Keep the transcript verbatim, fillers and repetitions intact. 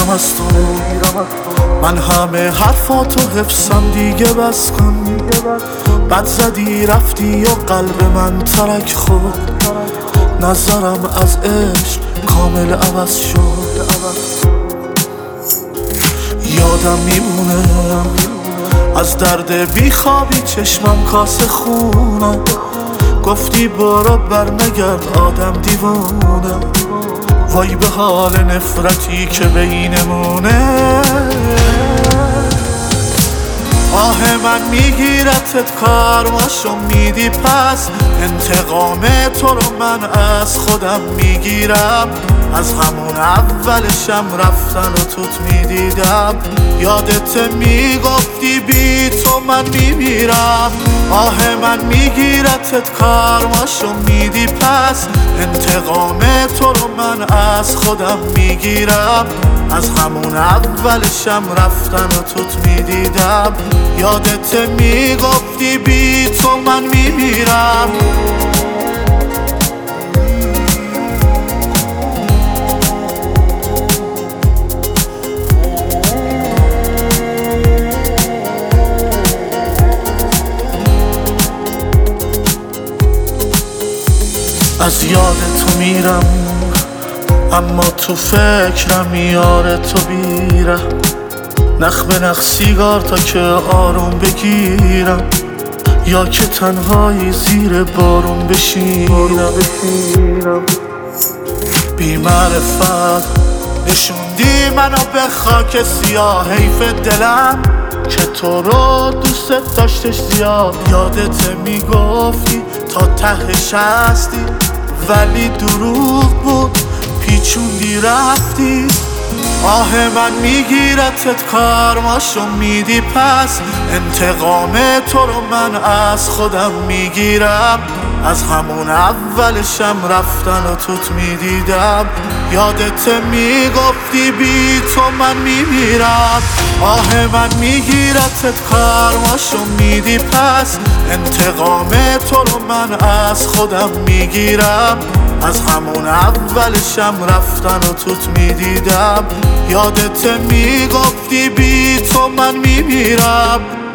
میگیرم از تو، من همه حرفاتو حفظم دیگه بس کن. بد زدی رفتی و قلب من ترک خورد، نظرم از عشق کامل عوض شد. یادم میمونه از درد بیخوابی چشمم کاسه خونه، گفتی برو بر نگرد آدم دیوونه. وای به حال نفرتی که بینمونه، آه من میگیرتت کارماشو میدی پس. انتقام تو رو من از خودم میگیرم، از همون اولشم رفتن و توت میدیدم. یادت میگفتی بی تو من میمیرم، آه من میگیرتت کارماشو میدی پس. انتقام تو رو من از خودم میگیرم، از همون اولشم رفتن و توت میدیدم. یادت میگفتی بی تو من میمیرم. از یاد تو میرم اما تو فکرم یار تو بیرم. نخ به نخ سیگار تا که آروم بگیرم، یا که تنهایی زیر بارون بشینم. بی معرفت نشوندی منو به خاک سیاه، حیف دلم که تو رو دوست داشتش زیاد. یادت میگفتی تا تهش هستی، ولی دروغ بود پیچوندی رفتی. آه من میگیرتت کارماشو میدی پس. انتقام تو رو من از خودم میگیرم، از همون اولشم رفتن و توت میدیدم. یادت میگفتی بی تو من میمیرم، آه من میگیرتت کارماشو میدی پس. انتقام تو رو من از خودم میگیرم، از همون اولشم رفتن و توت میدیدم. یادت میگفتی بی تو من میمیرم.